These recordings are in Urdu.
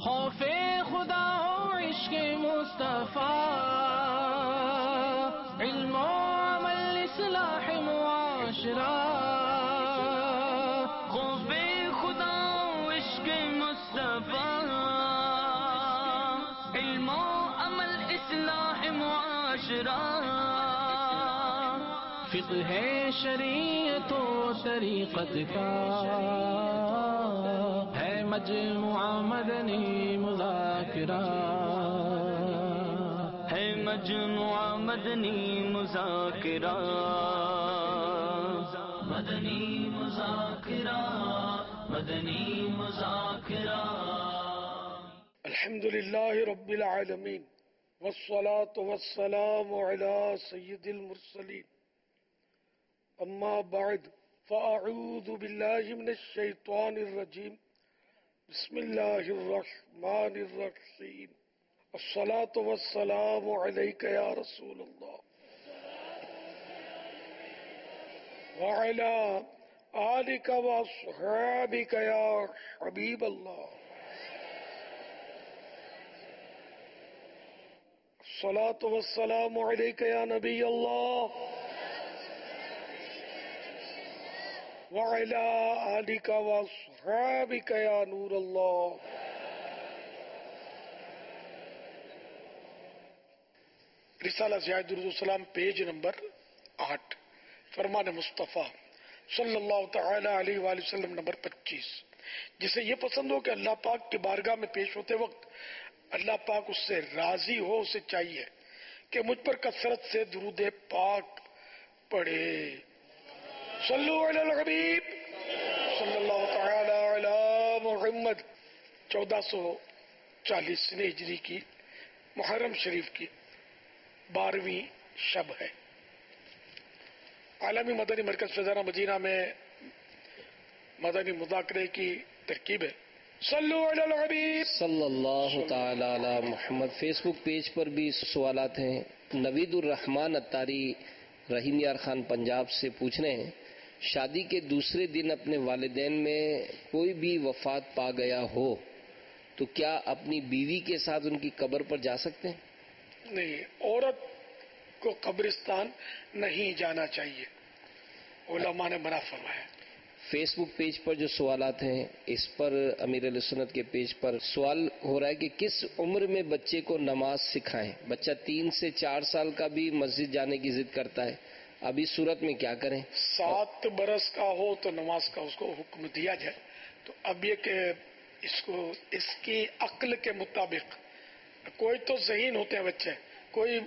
خوف خدا ہو عشق مصطفیٰ، علم و عمل اصلاح معاشرہ، خوف خدا ہو عشق مصطفیٰ، علم و عمل اصلاح معاشرہ، فقہ ہے شریعت و طریقت کا، ہے مجموعہ مدنی مذاکرہ، ہے مجموعہ مدنی مذاکرہ، مدنی مذاکرہ، مدنی مذاکرہ۔ الحمد للہ رب العالمین والصلاة والسلام علی سید المرسلین، اما بعد فاعوذ باللہ من الشیطان الرجیم، بسم اللہ الرحمن الرحیم، الصلاة والسلام علیک یا رسول اللہ وعلی آلک واصحابک یا حبیب اللہ، الصلاة والسلام علیک یا نبی اللہ وعلی آلک واصحابک یا نور اللہ۔ رسالہ زیاد درود السلام پیج نمبر 8، فرمان مصطفیٰ صلی اللہ تعالی علیہ وآلہ وسلم نمبر 25۔ جسے یہ پسند ہو کہ اللہ پاک کی بارگاہ میں پیش ہوتے وقت اللہ پاک اس سے راضی ہو، اسے چاہیے کہ مجھ پر کثرت سے درود پاک پڑھے۔ صلو علی الحبیب صلی اللہ تعالی علی محمد۔ 1440 ہجری کی محرم شریف کی 12ویں شب ہے۔ عالمی مدنی مرکز فیضانہ مدینہ میں مدنی مذاکرے کی ترکیب ہے۔ صلو علی الحبیب صلی اللہ تعالی علی محمد۔ فیس بک پیج پر بھی سوالات ہیں۔ نوید الرحمان اتاری رحیم یار خان پنجاب سے پوچھ رہے ہیں، شادی کے دوسرے دن اپنے والدین میں کوئی بھی وفات پا گیا ہو تو کیا اپنی بیوی کے ساتھ ان کی قبر پر جا سکتے ہیں؟ نہیں، عورت کو قبرستان نہیں جانا چاہیے، علماء نے منع فرمایا۔ فیس بک پیج پر جو سوالات ہیں اس پر امیر علیہ سنت کے پیج پر سوال ہو رہا ہے کہ کس عمر میں بچے کو نماز سکھائیں؟ بچہ 3 سے 4 سال کا بھی مسجد جانے کی ضد کرتا ہے، اب اس صورت میں کیا کریں؟ 7 برس کا ہو تو نماز کا اس کو حکم دیا جائے۔ تو اب یہ کہ اس کی عقل کے مطابق، کوئی تو ذہین ہوتے ہیں بچے، کوئی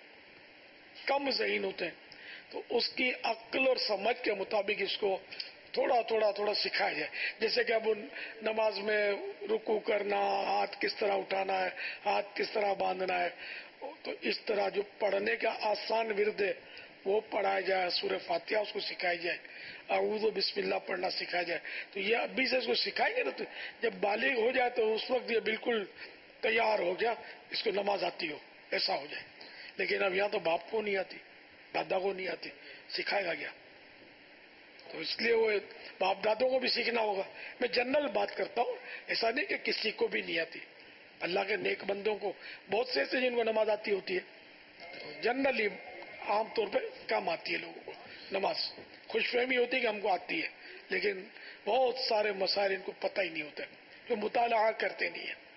کم ذہین ہوتے ہیں، تو اس کی عقل اور سمجھ کے مطابق اس کو تھوڑا سکھایا جائے۔ جیسے کہ اب نماز میں رکوع کرنا، ہاتھ کس طرح اٹھانا ہے، ہاتھ کس طرح باندھنا ہے، تو اس طرح جو پڑھنے کا آسان ورد ہے وہ پڑھایا جائے، سورہ فاتحہ اس کو سکھائی جائے، اعوذ و بسم اللہ پڑھنا سکھایا جائے۔ تو یہ ابھی سے اس کو سکھائیں گے نا، تو جب بالغ ہو جائے تو اس وقت یہ بالکل تیار ہو گیا، اس کو نماز آتی ہو، ایسا ہو جائے۔ لیکن اب یہاں تو باپ کو نہیں آتی، دادا کو نہیں آتی، سکھائے گا کیا؟ تو اس لیے وہ باپ دادوں کو بھی سیکھنا ہوگا۔ میں جنرل بات کرتا ہوں، ایسا نہیں کہ کسی کو بھی نہیں آتی، اللہ کے نیک بندوں کو بہت سے ایسے جن کو نماز آتی ہوتی ہے، جنرلی عام طور پہ کم آتی ہے لوگوں کو نماز۔ خوش فہمی ہوتی ہے کہ ہم کو آتی ہے، لیکن بہت سارے مسائل ان کو پتہ ہی نہیں ہوتے، جو مطالعہ کرتے نہیں ہیں۔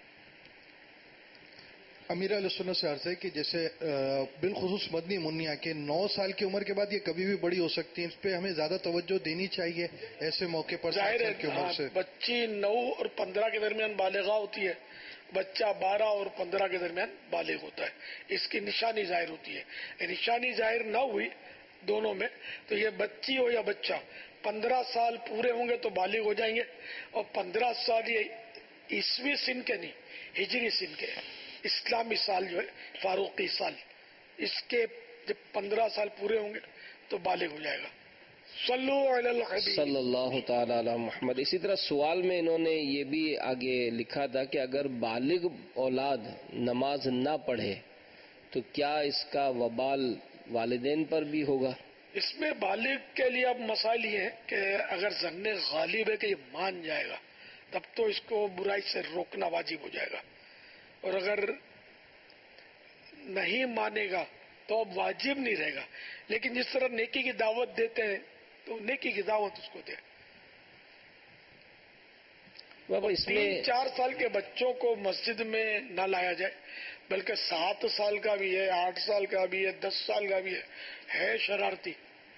امیر علیہ سنت سے عرض ہے کہ جیسے بالخصوص مدنی منیا کے 9 سال کی عمر کے بعد یہ کبھی بھی بڑی ہو سکتی ہیں، اس پہ ہمیں زیادہ توجہ دینی چاہیے ایسے موقع پر؟ ظاہر ہے بچی 9 اور 15 کے درمیان بالغہ ہوتی ہے، بچہ 12 اور 15 کے درمیان بالغ ہوتا ہے، اس کی نشانی ظاہر ہوتی ہے۔ نشانی ظاہر نہ ہوئی دونوں میں تو یہ بچی ہو یا بچہ 15 سال پورے ہوں گے تو بالغ ہو جائیں گے، اور 15 سال یہ عیسوی سن کے نہیں، ہجری سن کے، اسلامی سال جو ہے فاروقی سال، اس کے جب 15 سال پورے ہوں گے تو بالغ ہو جائے گا۔ صلو علی الحبیب صلی اللہ تعالی علی محمد۔ اسی طرح سوال میں انہوں نے یہ بھی آگے لکھا تھا کہ اگر بالغ اولاد نماز نہ پڑھے تو کیا اس کا وبال والدین پر بھی ہوگا؟ اس میں بالغ کے لیے اب مسائل یہ ہے کہ اگر ظن غالب ہے کہ یہ مان جائے گا، تب تو اس کو برائی سے روکنا واجب ہو جائے گا، اور اگر نہیں مانے گا تو اب واجب نہیں رہے گا، لیکن جس طرح نیکی کی دعوت دیتے ہیں تو نیکی کی دعوت اس کو دے۔ بابا اس میں 3-4 سال کے بچوں کو مسجد میں نہ لایا جائے، بلکہ 7 سال کا بھی ہے، 8 سال کا بھی ہے، 10 سال کا بھی ہے شرارتی،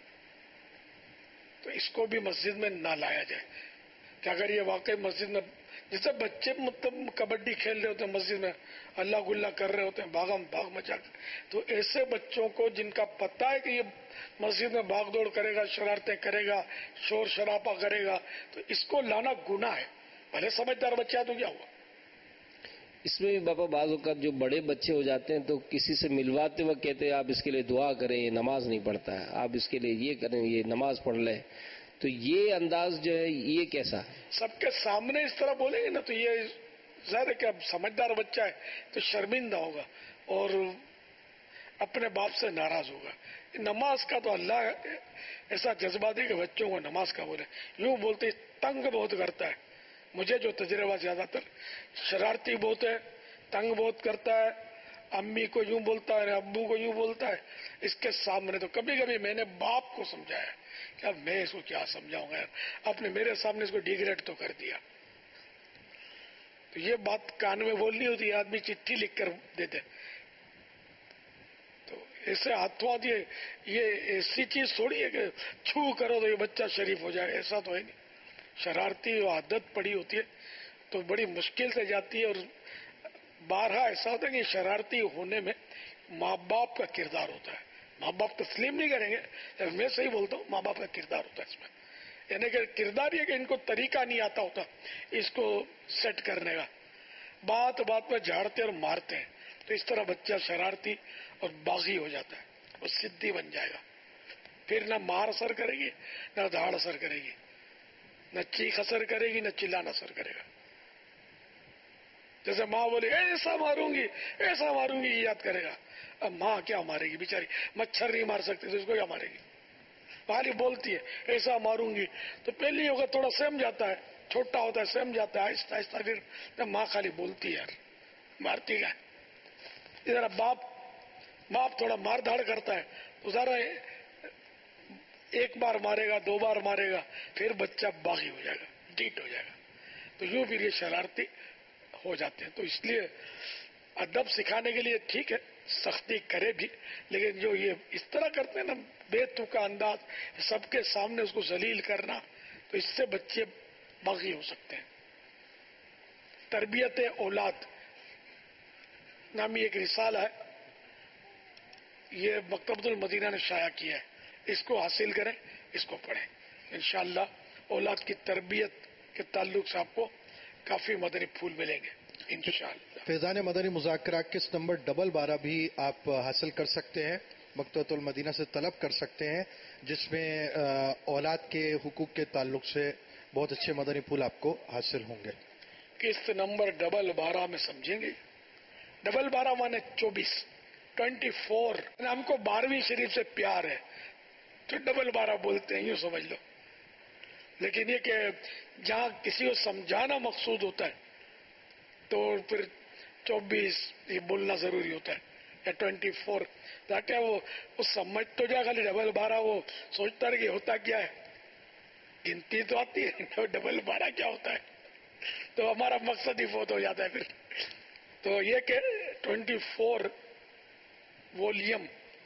تو اس کو بھی مسجد میں نہ لایا جائے۔ کہ اگر یہ واقعی مسجد میں، جیسے بچے مطلب کبڈی کھیل رہے ہوتے ہیں مسجد میں، اللہ گلا کر رہے ہوتے ہیں، بھاگم بھاگ مچا کر، تو ایسے بچوں کو جن کا پتہ ہے کہ یہ مسجد میں بھاگ دوڑ کرے گا، شرارتیں کرے گا، شور شرابہ کرے گا، تو اس کو لانا گناہ ہے، بھلے سمجھدار بچہ ہے تو کیا ہوا۔ اس میں بھی بابا بعض اوقات جو بڑے بچے ہو جاتے ہیں تو کسی سے ملواتے وقت کہتے ہیں آپ اس کے لیے دعا کریں، یہ نماز نہیں پڑھتا ہے، آپ اس کے لیے یہ کریں، یہ نماز پڑھ لیں، تو یہ انداز جو ہے یہ کیسا؟ سب کے سامنے اس طرح بولیں گے نا تو یہ ظاہر ہے کہ اب سمجھدار بچہ ہے تو شرمندہ ہوگا اور اپنے باپ سے ناراض ہوگا۔ نماز کا تو اللہ ایسا جذبہ دے کہ بچوں کو نماز کا بولے، یوں بولتے تنگ بہت کرتا ہے، مجھے جو تجربہ زیادہ تر شرارتی بہت ہے، تنگ بہت کرتا ہے، امی کو یوں بولتا ہے، ابو کو یوں بولتا ہے، اس کے سامنے تو کبھی کبھی میں نے باپ کو سمجھایا کہ اب میں اس کو کیا سمجھاؤں گا، آپ نے میرے سامنے اس کو ڈیگریڈ تو کر دیا۔ تو یہ بات کان میں بولنی ہوتی ہے، آدمی چٹھی لکھ کر دیتے، تو ایسے ہاتھوں ہاتھ یہ ایسی چیز تھوڑی ہے کہ چھو کرو تو یہ بچہ شریف ہو جائے، ایسا تو ہے نہیں۔ شرارتی عادت پڑی ہوتی ہے تو بڑی مشکل سے جاتی ہے، اور بارہا ایسا ہوتا ہے کہ شرارتی ہونے میں ماں باپ کا کردار ہوتا ہے، ماں باپ تسلیم نہیں کریں گے، میں صحیح بولتا ہوں، ماں باپ کا کردار ہوتا ہے اس میں، یعنی کہ کردار یہ کہ ان کو طریقہ نہیں آتا ہوتا اس کو سیٹ کرنے کا، بات بات میں جھاڑتے اور مارتے ہیں، تو اس طرح بچہ شرارتی اور باغی ہو جاتا ہے، وہ ضدی بن جائے گا، پھر نہ مار اثر کرے گی، نہ دھاڑ اثر کرے گی، نہ چیخ اثر کرے گی، نہ چلانا اثر کرے گا۔ جیسے ماں بولے ایسا ماروں گی ایسا ماروں گی، یہ یاد کرے گا، اب ماں کیا مارے گی بیچاری، مچھر نہیں مار سکتی تو اس کو کیا مارے گی، خالی بولتی ہے ایسا ماروں گی، تو پہلے ہوگا تھوڑا سہم جاتا ہے، چھوٹا ہوتا ہے سہم جاتا ہے، آہستہ آہستہ پھر ماں خالی بولتی ہے، یار مارتی کیا، ادھر باپ تھوڑا مار دھاڑ کرتا ہے تو ذرا ایک بار مارے گا، 2 بار مارے گا، پھر بچہ باغی ہو جائے گا، ڈیٹ ہو جائے گا، تو یوں پھر یہ شرارتی ہو جاتے ہیں۔ تو اس لیے ادب سکھانے کے لیے ٹھیک ہے سختی کرے بھی، لیکن جو یہ اس طرح کرتے ہیں نا بے تکا انداز، سب کے سامنے اس کو ذلیل کرنا، تو اس سے بچے باغی ہو سکتے ہیں۔ تربیت اولاد نامی ایک رسالہ ہے، یہ مکتبۃ المدینہ نے شائع کیا ہے، اس کو حاصل کریں، اس کو پڑھیں، انشاءاللہ اولاد کی تربیت کے تعلق سے آپ کو کافی مدنی پھول ملیں گے انشاءاللہ۔ فیضان مدنی مذاکرہ کس نمبر 12 بھی آپ حاصل کر سکتے ہیں، مکتبۃ المدینہ سے طلب کر سکتے ہیں، جس میں اولاد کے حقوق کے تعلق سے بہت اچھے مدنی پھول آپ کو حاصل ہوں گے۔ قسط نمبر 12 میں سمجھیں گے، 12 مانے 24 ہم کو 12ویں شریف سے پیار ہے تو 12 بولتے ہیں، یوں سمجھ لو، لیکن یہ کہ جہاں کسی کو سمجھانا مقصود ہوتا ہے تو پھر 24 یہ بولنا ضروری ہوتا ہے، یا 24 تاکہ وہ سمجھ تو جائے، خالی 12 وہ سوچتا رہے کہ ہوتا کیا ہے، گنتی تو آتی ہے 12 کیا ہوتا ہے، تو ہمارا مقصد ہی فوت ہو جاتا ہے پھر۔ تو یہ کہ 24 وولیم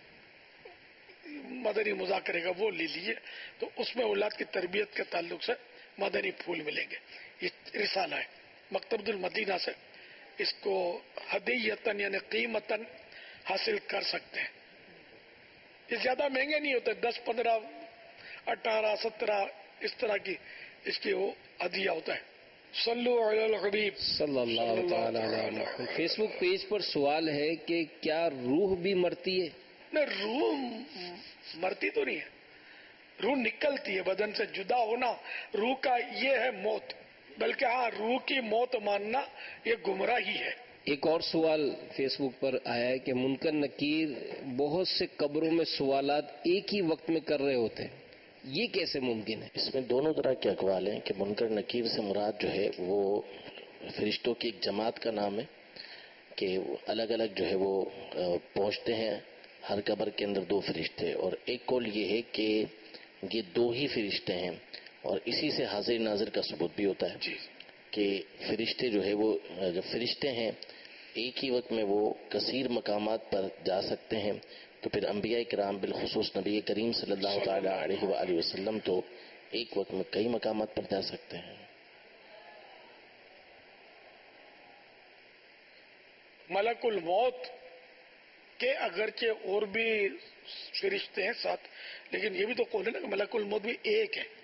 مدنی مذاکرے کا وہ لے لیجیے، تو اس میں اولاد کی تربیت کے تعلق سے مدنی پھول ملیں گے۔ یہ رسالہ ہے مکتبۃ المدینہ سے، اس کو ہدیتاً یعنی قیمتاً حاصل کر سکتے ہیں۔ یہ زیادہ مہنگے نہیں ہوتے، 10 15 18 17 اس طرح کی اس کی وہ ہدیہ ہوتا ہے۔ صلو علی الحبیب صلی اللہ تعالی علی محمد۔ فیس بک پیج پر سوال ہے کہ کیا روح بھی مرتی ہے؟ نہیں، روح مرتی تو نہیں ہے، روح نکلتی ہے بدن سے، جدا ہونا روح کا یہ ہے موت، بلکہ ہاں روح کی موت ماننا یہ گمراہی ہے۔ ایک اور سوال فیس بک پر آیا ہے کہ منکر نکیر بہت سے قبروں میں سوالات ایک ہی وقت میں کر رہے ہوتے ہیں، یہ کیسے ممکن ہے؟ اس میں دونوں طرح کے اقوال ہیں کہ منکر نکیر سے مراد جو ہے وہ فرشتوں کی ایک جماعت کا نام ہے کہ الگ الگ جو ہے وہ پہنچتے ہیں ہر قبر کے اندر 2 فرشتے، اور ایک قول یہ ہے کہ یہ 2 ہی فرشتے ہیں، اور اسی سے حاضر ناظر کا ثبوت بھی ہوتا ہے کہ فرشتے جو ہے وہ جب فرشتے ہیں ایک ہی وقت میں وہ کثیر مقامات پر جا سکتے ہیں، تو پھر انبیاء کرام بالخصوص نبی کریم صلی اللہ تعالی علیہ وآلہ وسلم تو ایک وقت میں کئی مقامات پر جا سکتے ہیں۔ ملک الموت کے اگرچہ اور بھی فرشتے ہیں ساتھ، لیکن یہ بھی تو قول ہے نا کہ ملک الموت بھی ایک ہے۔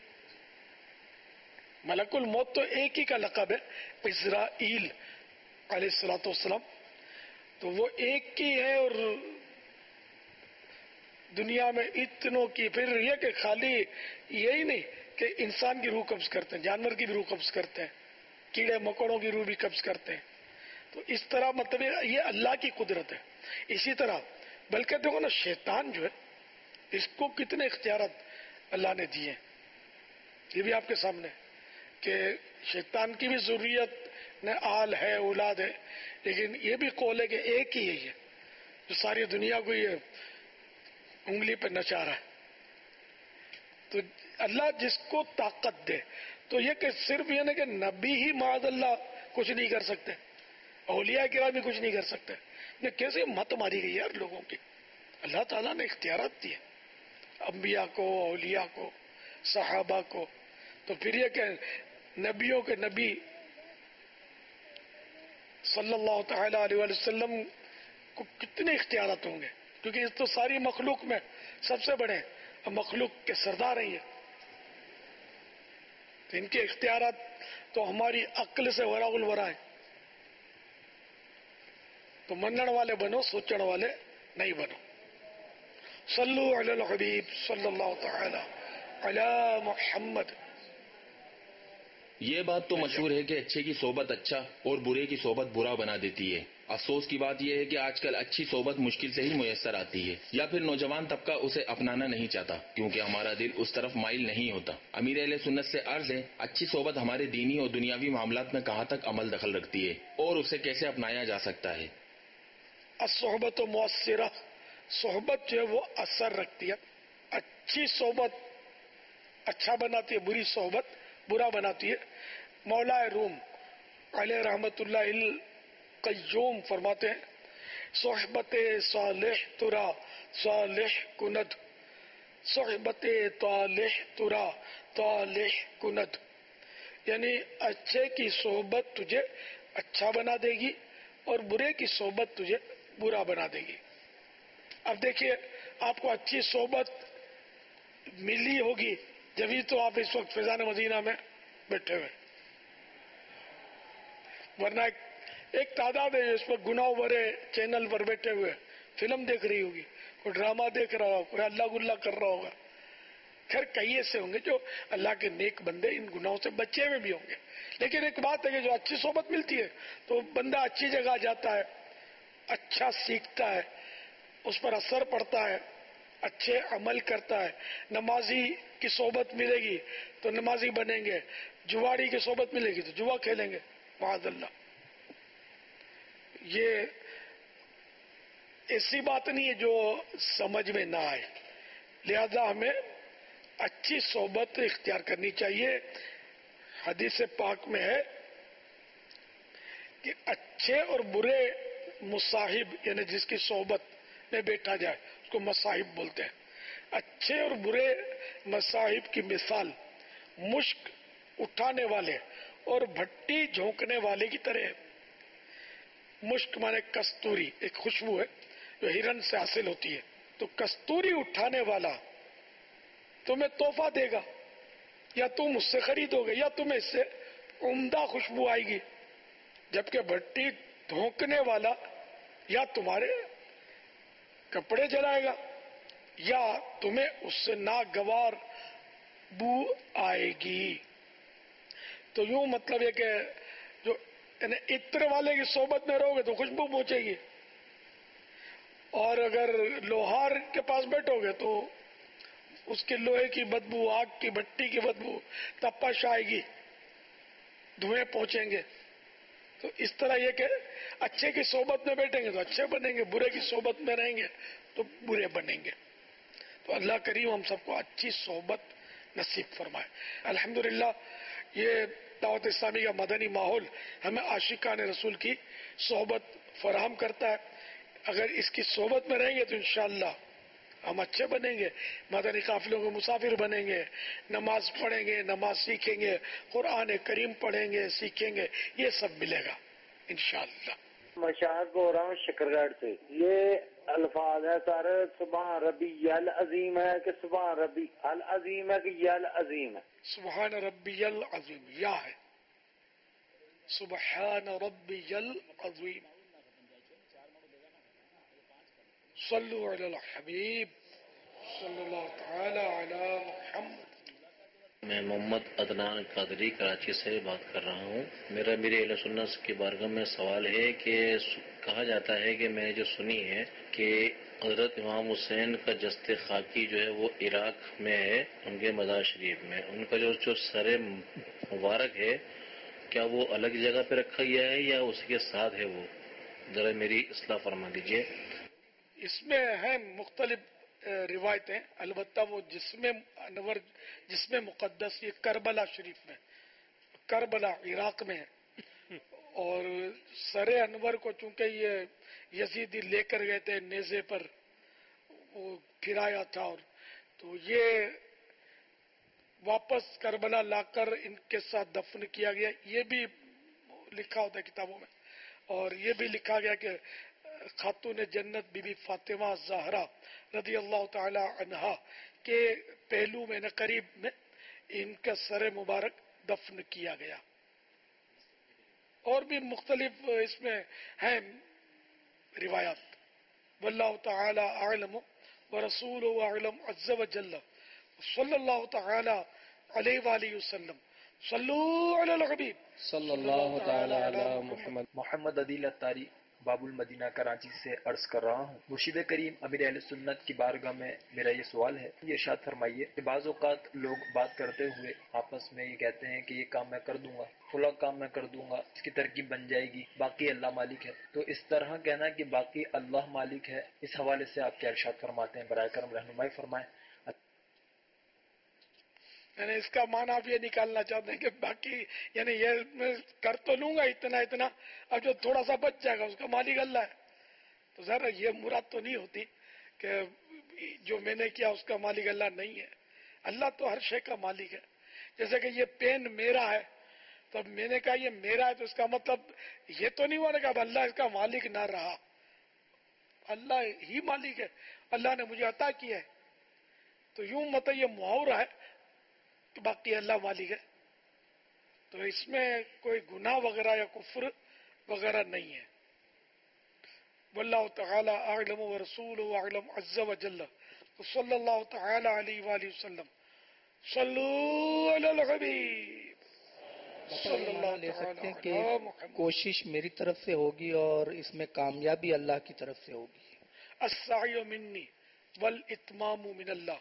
ملک الموت تو ایک ہی کا لقب ہے، عزرائیل علیہ الصلوۃ والسلام، تو وہ ایک کی ہے، اور دنیا میں اتنوں کی، پھر یہ کہ خالی یہی نہیں کہ انسان کی روح قبض کرتے ہیں، جانور کی بھی روح قبض کرتے ہیں، کیڑے مکوڑوں کی روح بھی قبض کرتے ہیں، تو اس طرح مطلب یہ اللہ کی قدرت ہے۔ اسی طرح بلکہ دیکھو نا، شیطان جو ہے اس کو کتنے اختیارات اللہ نے دیے ہیں، یہ بھی آپ کے سامنے کہ شیطان کی بھی ضروریت نے آل ہے، اولاد ہے، لیکن یہ بھی قول ہے کہ ایک ہی یہی ہے جو ساری دنیا کو یہ انگلی پہ نچا رہا ہے۔ تو اللہ جس کو طاقت دے، تو یہ کہ صرف یہ نہیں کہ نبی ہی معاذ اللہ کچھ نہیں کر سکتے، اولیاء کرام بھی کچھ نہیں کر سکتے، یہ کیسے مت ماری گئی یار لوگوں کی۔ اللہ تعالیٰ نے اختیارات دیے انبیاء کو، اولیاء کو، صحابہ کو، تو پھر یہ کہ نبیوں کے نبی صلی اللہ تعالی علیہ وسلم کو کتنے اختیارات ہوں گے، کیونکہ اس تو ساری مخلوق میں سب سے بڑے مخلوق کے سردار ہیں یہ، تو ان کے اختیارات تو ہماری عقل سے وراء الورا ہے۔ تو منن والے بنو، سوچن والے نہیں بنو۔ صلو علی الحبیب صلی اللہ تعالی علی محمد۔ یہ بات تو مشہور ہے کہ اچھے کی صحبت اچھا اور برے کی صحبت برا بنا دیتی ہے۔ افسوس کی بات یہ ہے کہ آج کل اچھی صحبت مشکل سے ہی میسر آتی ہے، یا پھر نوجوان طبقہ اسے اپنانا نہیں چاہتا کیونکہ ہمارا دل اس طرف مائل نہیں ہوتا۔ امیر اہل سنت سے عرض ہے، اچھی صحبت ہمارے دینی اور دنیاوی معاملات میں کہاں تک عمل دخل رکھتی ہے اور اسے کیسے اپنایا جا سکتا ہے؟ الصحبت مؤثرہ، صحبت جو ہے وہ اثر رکھتی ہے۔ اچھی صحبت اچھا بناتی ہے، بری صحبت برا بناتی ہے۔ مولا روم علیہ رحمت اللہ القیوم فرماتے ہیں، صحبت صالح ترا صالح کند، صحبت طالح ترا طالح کند، یعنی اچھے کی صحبت تجھے اچھا بنا دے گی اور برے کی صحبت تجھے برا بنا دے گی۔ اب دیکھیے، آپ کو اچھی صحبت ملی ہوگی جبھی تو آپ اس وقت فیضان مدینہ میں بیٹھے ہوئے، ورنہ ایک تعداد ہے اس پر گناہ بھرے چینل پر بیٹھے ہوئے فلم دیکھ رہی ہوگی، کوئی ڈرامہ دیکھ رہا ہوگا، کوئی اللہ گلہ کر رہا ہوگا۔ خیر کئی ایسے ہوں گے جو اللہ کے نیک بندے ان گناہوں سے بچے ہوئے بھی ہوں گے، لیکن ایک بات ہے کہ جو اچھی صحبت ملتی ہے تو بندہ اچھی جگہ جاتا ہے، اچھا سیکھتا ہے، اس پر اثر پڑتا ہے، اچھے عمل کرتا ہے۔ نمازی کی صحبت ملے گی تو نمازی بنیں گے، جواری کی صحبت ملے گی تو جوا کھیلیں گے معاذ اللہ۔ یہ ایسی بات نہیں ہے جو سمجھ میں نہ آئے، لہذا ہمیں اچھی صحبت اختیار کرنی چاہیے۔ حدیث پاک میں ہے کہ اچھے اور برے مصاحب، یعنی جس کی صحبت میں بیٹھا جائے اس کو مصاحب بولتے ہیں۔ اچھے اور برے مصاحب کی مثال مشک اٹھانے والے اور بھٹی جھونکنے والے کی طرح ہے۔ مشک مانے کستوری، ایک خوشبو ہے جو ہرن سے حاصل ہوتی ہے، تو کستوری اٹھانے والا تمہیں تحفہ دے گا، یا تم اس سے خریدو گے، یا تمہیں اس سے عمدہ خوشبو آئے گی، جبکہ بھٹی دھونکنے والا یا تمہارے کپڑے جلائے گا یا تمہیں اس سے ناگوار بو آئے گی۔ تو یوں مطلب ہے کہ جو یعنی عطر والے کی صحبت میں رہو گے تو خوشبو پہنچے گی، اور اگر لوہار کے پاس بیٹھو گے تو اس کے لوہے کی بدبو، آگ کی بھٹی کی بدبو، تپش آئے گی، دھوئیں پہنچیں گے. تو اس طرح یہ کہ اچھے کی صحبت میں بیٹھیں گے تو اچھے بنیں گے، برے کی صحبت میں رہیں گے تو برے بنیں گے. تو اللہ کریم ہم سب کو اچھی صحبت نصیب فرمائے. الحمدللہ یہ دعوت اسلامی کا مدنی ماحول ہمیں عاشقان رسول کی صحبت فراہم کرتا ہے. اگر اس کی صحبت میں رہیں گے تو انشاءاللہ ہم اچھے بنیں گے، مدنی قافلوں کے مسافر بنیں گے، نماز پڑھیں گے، نماز سیکھیں گے، قرآن کریم پڑھیں گے، سیکھیں گے، یہ سب ملے گا انشاءاللہ. مشاہد بول رہا ہوں شکرگڑھ سے. یہ الفاظ ہے سارے سبحان ربی العظیم ہے کہ سبحان ربی العظیم ہے کہ یا العظیم ہے؟ سبحان ربی العظیم یا ہے، سبحان ربی العظیم. صلو علی الحبیب صلی اللہ تعالی علی محمد. میں محمد عدنان قادری کراچی سے بات کر رہا ہوں. میرے اہل سنت کی بارگاہ میں سوال ہے کہ کہا جاتا ہے کہ میں نے جو سنی ہے کہ حضرت امام حسین کا جسد خاکی جو ہے وہ عراق میں ہے، ان کے مزار شریف میں. ان کا جو سر مبارک ہے کیا وہ الگ جگہ پہ رکھا گیا ہے یا اسی کے ساتھ ہے؟ وہ ذرا میری اصلاح فرما دیجیے. اس میں ہیں مختلف روایتیں، البتہ وہ جسم مقدس یہ کربلا شریف میں، کربلا عراق میں ہے. اور سر انور کو چونکہ یہ یزیدی لے کر گئے تھے نیزے پر، وہ پھرایا تھا، اور تو یہ واپس کربلا لا کر ان کے ساتھ دفن کیا گیا. یہ بھی لکھا ہوتا ہے کتابوں میں. اور یہ بھی لکھا گیا کہ خاتون جنت بی بی فاطمہ زہرا رضی اللہ تعالی عنہا کے پہلو میں قریب میں ان کا سر مبارک دفن کیا گیا. اور بھی مختلف اس میں ہیں روایات. واللہ تعالی اعلم ورسولہ اعلم عز وجل صلی اللہ تعالی علیہ وآلہ وسلم. صلو علی الحبیب صلی اللہ تعالی علی محمد. محمد عدیل اتاری باب المدینہ کراچی سے عرض کر رہا ہوں. مرشد کریم امیر اہل سنت کی بارگاہ میں میرا یہ سوال ہے، یہ ارشاد فرمائیے کہ بعض اوقات لوگ بات کرتے ہوئے آپس میں یہ کہتے ہیں کہ یہ کام میں کر دوں گا، فلاں کام میں کر دوں گا، اس کی ترکیب بن جائے گی، باقی اللہ مالک ہے. تو اس طرح کہنا کہ باقی اللہ مالک ہے، اس حوالے سے آپ کیا ارشاد فرماتے ہیں؟ برائے کرم رہنمائی فرمائیں. یعنی اس کا معنی آپ یہ نکالنا چاہتے ہیں کہ باقی یعنی یہ میں کر تو لوں گا اتنا، اب جو تھوڑا سا بچ جائے گا اس کا مالک اللہ ہے. تو ذرا یہ مراد تو نہیں ہوتی کہ جو میں نے کیا اس کا مالک اللہ نہیں ہے. اللہ تو ہر شے کا مالک ہے. جیسے کہ یہ پین میرا ہے، تو اب میں نے کہا یہ میرا ہے، تو اس کا مطلب یہ تو نہیں ہوا کہ اب اللہ اس کا مالک نہ رہا. اللہ ہی مالک ہے، اللہ نے مجھے عطا کیا ہے. تو یوں مطلب یہ محاورہ ہے کہ باقی اللہ مالک ہے. تو اس میں کوئی گناہ وغیرہ یا کفر وغیرہ نہیں ہے. واللہ تعالی اعلم ورسولہ اعلم عز وجل صلی اللہ تعالی علیہ وآلہ وسلم. صلو علی الحبیب صلی اللہ لے سکتے ہیں کہ تعالی محمد. کوشش میری طرف سے ہوگی اور اس میں کامیابی اللہ کی طرف سے ہوگی. السعی منی والاتمام من اللہ.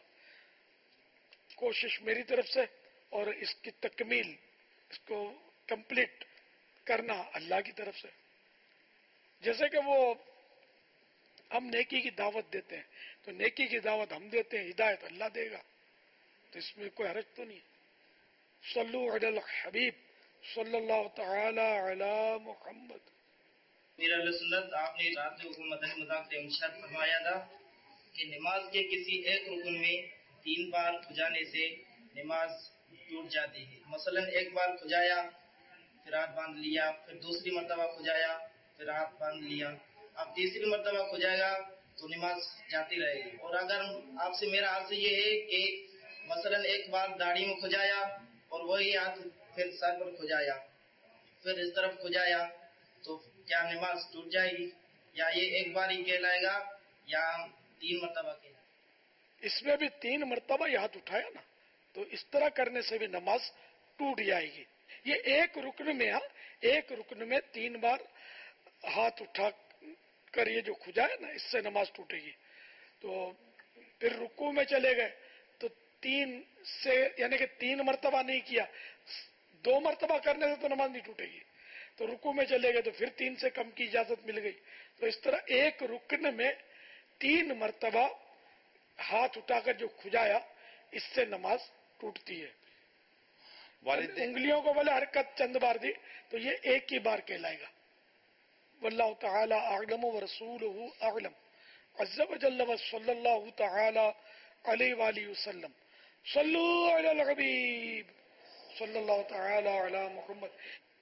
کوشش میری طرف سے اور اس کی تکمیل، اس کو کمپلیٹ کرنا اللہ کی طرف سے. جیسے کہ وہ ہم نیکی کی دعوت دیتے ہیں تو نیکی کی دعوت ہم دیتے ہیں، ہدایت اللہ دے گا. تو اس میں کوئی حرج تو نہیں. صلو علی الحبیب صلی اللہ تعالی علی محمد. میرا سنت آپ نے رات جو مدنی مذاکرے ارشاد فرمایا تھا کہ نماز کے کسی ایک رکن میں 3 بار کھجانے سے نماز ٹوٹ جاتی ہے. مثلا ایک بار کھجایا پھر ہاتھ باندھ لیا، پھر دوسری مرتبہ کھجایا پھر ہاتھ باندھ لیا، اب تیسری مرتبہ کھجائے گا تو نماز جاتی رہے گی. اور اگر آپ سے میرا عرض یہ ہے کہ مثلا ایک بار داڑھی میں کھجایا اور وہی ہاتھ پھر سر پر کھجایا پھر اس طرف کھجایا تو کیا نماز ٹوٹ جائے گی، یا یہ ایک بار ہی کہلائے گا یا 3 مرتبہ کہلائے گا؟ اس میں بھی 3 مرتبہ یہ ہاتھ اٹھایا نا، تو اس طرح کرنے سے بھی نماز ٹوٹ جائے گی. یہ ایک رکن میں ایک رکن میں 3 بار ہاتھ اٹھا کر یہ جو کھجایا نا، اس سے نماز ٹوٹے گی. تو پھر رکوع میں چلے گئے تو 3 سے یعنی کہ 3 مرتبہ نہیں کیا، 2 مرتبہ کرنے سے تو نماز نہیں ٹوٹے گی، تو رکوع میں چلے گئے تو پھر 3 سے کم کی اجازت مل گئی. تو اس طرح ایک رکن میں 3 مرتبہ ہاتھ اٹھا کر جو کھجایا، اس سے نماز ٹوٹتی ہے. انگلیوں کو بولے حرکت چند بار دی تو یہ ایک ہی بار کہلائے گا. واللہ تعالی اعلم ورسولہ اعلم عز وجل وصلی اللہ تعالی علیہ وآلہ وسلم. صلو علی الحبیب صلی اللہ تعالی علی محمد.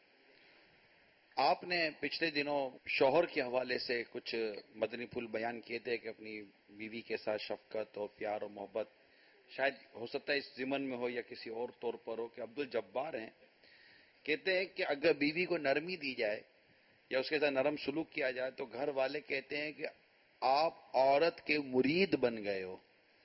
آپ نے پچھلے دنوں شوہر کے حوالے سے کچھ مدنی پھول بیان کیے تھے کہ اپنی بیوی کے ساتھ شفقت اور پیار اور محبت، شاید ہو سکتا ہے اس ضمن میں ہو یا کسی اور طور پر ہو، کہ عبد الجبار ہیں، کہتے ہیں کہ اگر بیوی کو نرمی دی جائے یا اس کے ساتھ نرم سلوک کیا جائے تو گھر والے کہتے ہیں کہ آپ عورت کے مرید بن گئے ہو.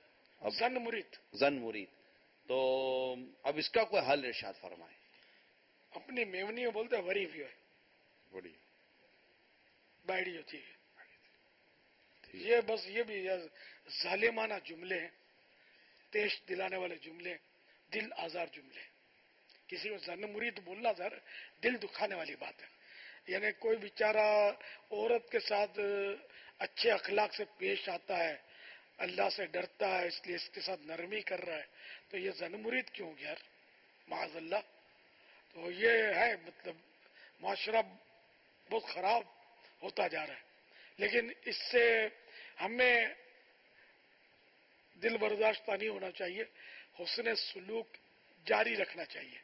زن مرید. تو اب اس کا کوئی حل ارشاد فرمائیں. اپنی میونی میں بولتے ہیں وری بھی ہے، بڑی بائڑی ہوتی ہے. یہ بس یہ بھی ظالمانہ جملے ہیں، تیش دلانے والے جملے، دل آزار جملے. کسی کو زن مرید بولنا ذرا دل دکھانے والی بات ہے. یعنی کوئی بیچارہ عورت کے ساتھ اچھے اخلاق سے پیش آتا ہے، اللہ سے ڈرتا ہے، اس لیے اس کے ساتھ نرمی کر رہا ہے، تو یہ زن مرید کیوں ہو گیا معاذ اللہ؟ تو یہ ہے مطلب معاشرہ بہت خراب ہوتا جا رہا ہے. لیکن اس سے ہمیں دل برداشتہ نہیں ہونا چاہیے، حسن سلوک جاری رکھنا چاہیے.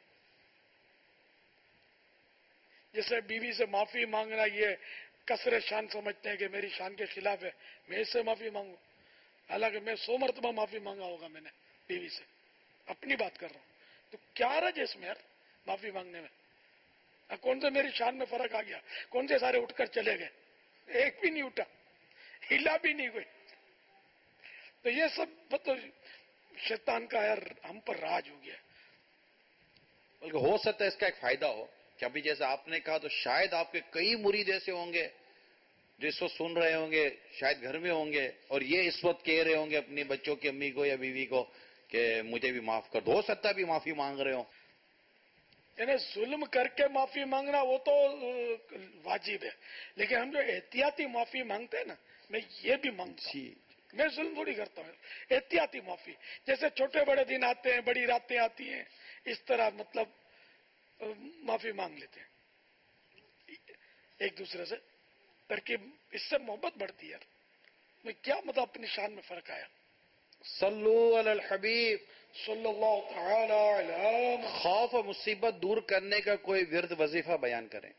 جیسے بیوی سے معافی مانگنا یہ کسر شان سمجھتے ہیں کہ میری شان کے خلاف ہے، میں اس سے معافی مانگوں، حالانکہ میں 100 مرتبہ معافی مانگا ہوگا میں نے بیوی سے. اپنی بات کر رہا ہوں. تو کیا رج ہے اس میں یار معافی مانگنے میں؟ کون سے میری شان میں فرق آ گیا؟ کون سے سارے اٹھ کر چلے گئے؟ ایک بھی نہیں اٹھا، ہلا بھی نہیں کوئی. تو یہ سب مطلب شیطان کا یار ہم پر راج ہو گیا. بلکہ ہو سکتا ہے اس کا ایک فائدہ ہو کہ ابھی جیسے آپ نے کہا تو شاید آپ کے کئی مرید ایسے ہوں گے جو اس وقت سن رہے ہوں گے، شاید گھر میں ہوں گے، اور یہ اس وقت کہہ رہے ہوں گے اپنی بچوں کی امی کو یا بیوی کو کہ مجھے بھی معاف کر دو. ہو سکتا ہے بھی معافی مانگ رہے ہوں. یعنی ظلم کر کے معافی مانگنا وہ تو واجب ہے، لیکن ہم جو احتیاطی معافی مانگتے ہیں نا، میں یہ بھی مانگتا ہوں. میں ظلم تھوڑی کرتا ہوں، احتیاطی معافی. جیسے چھوٹے بڑے دن آتے ہیں، بڑی راتیں آتی ہیں، اس طرح مطلب معافی مانگ لیتے ہیں ایک دوسرے سے. ترکیب اس سے محبت بڑھتی ہے. میں کیا مطلب اپنی شان میں فرق آیا. صلو علی الحبیب صلی اللہ تعالی علی. خوف و مصیبت دور کرنے کا کوئی ورد وظیفہ بیان کریں.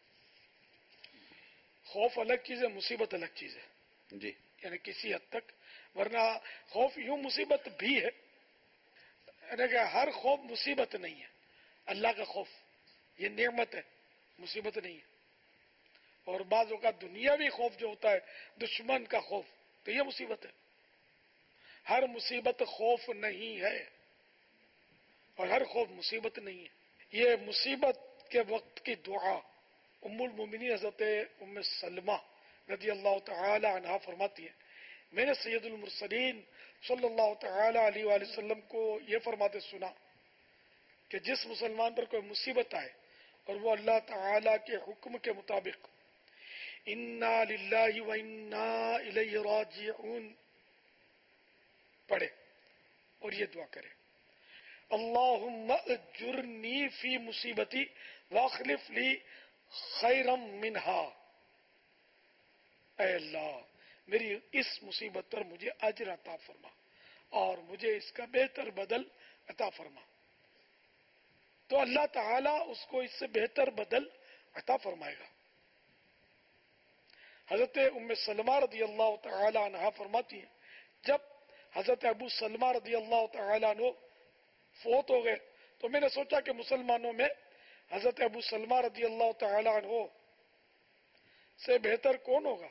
خوف الگ چیز ہے، مصیبت الگ چیز ہے. جی. یعنی کسی حد تک، ورنہ خوف یوں مصیبت بھی ہے. یعنی کہ ہر خوف مصیبت نہیں ہے. اللہ کا خوف یہ نعمت ہے، مصیبت نہیں ہے. اور بعض اوقات دنیاوی خوف جو ہوتا ہے، دشمن کا خوف، تو یہ مصیبت ہے. ہر مصیبت خوف نہیں ہے اور ہر خوف مصیبت نہیں ہے. یہ مصیبت کے وقت کی دعا ام المومنین حضرت ام سلمہ رضی اللہ تعالی عنہا فرماتی ہیں، میں نے سید المرسلین صلی اللہ تعالی علیہ وآلہ وسلم کو یہ فرماتے سنا کہ جس مسلمان پر کوئی مصیبت آئے اور وہ اللہ تعالی کے حکم کے مطابق انا للہ و انا الیہ راجعون پڑھے اور یہ دعا کرے، اللہم اجرنی فی مصیبتی واخلف لی خیرا منہا. اے اللہ میری اس مصیبت پر مجھے اجر عطا فرما اور مجھے اس کا بہتر بدل عطا فرما. تو اللہ تعالیٰ اس کو اس سے بہتر بدل عطا فرمائے گا. حضرت ام سلمہ رضی اللہ تعالی عنہ فرماتی ہیں، جب حضرت ابو سلمہ رضی اللہ تعالی عنہ فوت ہو گئے تو میں نے سوچا کہ مسلمانوں میں حضرت ابو سلمہ رضی اللہ تعالی عنہ سے بہتر کون ہوگا؟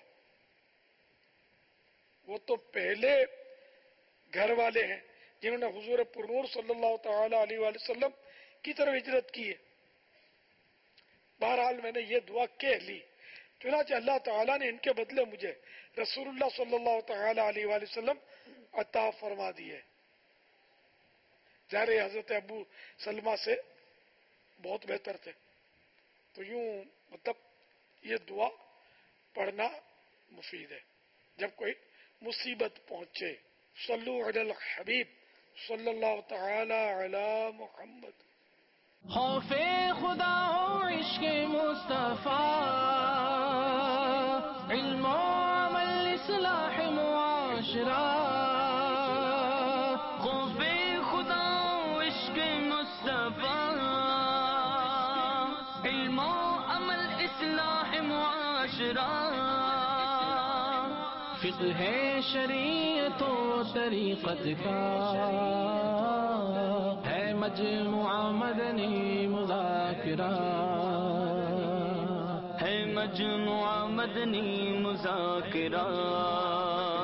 وہ تو پہلے گھر والے ہیں جنہوں نے حضور پرنور صلی اللہ تعالی علیہ وآلہ وسلم کی طرف ہجرت کی ہے. بہرحال میں نے یہ دعا کہہ لی، چنانچہ اللہ تعالیٰ نے ان کے بدلے مجھے رسول اللہ صلی اللہ تعالی علیہ وآلہ وسلم عطا فرما دیے. ظاہر حضرت ابو سلمہ سے بہت بہتر تھے. تو یوں مطلب یہ دعا پڑھنا مفید ہے جب کوئی مصیبت پہنچے. صلو علی الحبیب صلی اللہ تعالی علی محمد. خوف خدا ہو عشق مصطفیٰ، علم و عمل اصلاح معاشرہ. خوف خدا ہو عشق مصطفیٰ، علم و عمل اصلاح معاشرہ. فقہ شریعت و طریقت کا ہے مجموعہ مدنی مذاکرہ، ہے مجموعہ مدنی مذاکرہ.